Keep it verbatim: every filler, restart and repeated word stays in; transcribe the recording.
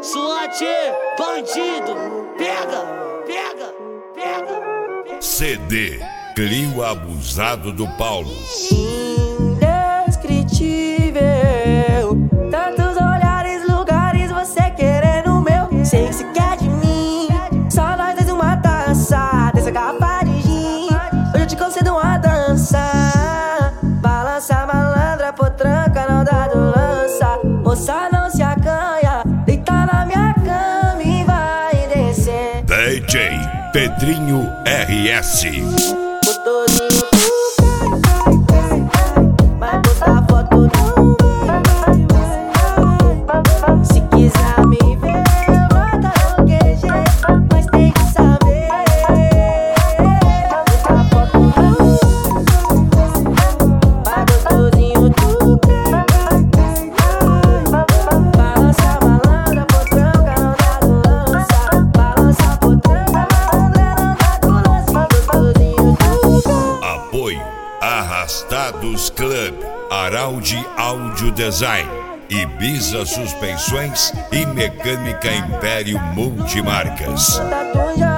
SWAT, bandido, pega, pega, pega, pega. C D, Crio Abusado do Paulo. Indescritível, tantos olhares, lugares, você querendo o meu, sem sequer de mim. Só nós dois uma taça dessa garrafa de gin. Hoje eu te concedo uma dança. Balança malandra, potranca, não dá do lança. Moça, não se acanha, deita na minha cama e vai descer. D J Pedrinho R S. Motorzinho, vai postar foto não. Se quiser me ver, bota no Q G, mas tem que saber. Postar foto não. Vai gostosinho tu. Balança malandra, potranca, não dá do lança. Balança potranca, malandra, não dá do lance. Gostosinho tu. Apoio Arrastados Club, Araldi Audio Design, Ibiza Suspensões e Mecânica Império Multimarcas. Tatuagem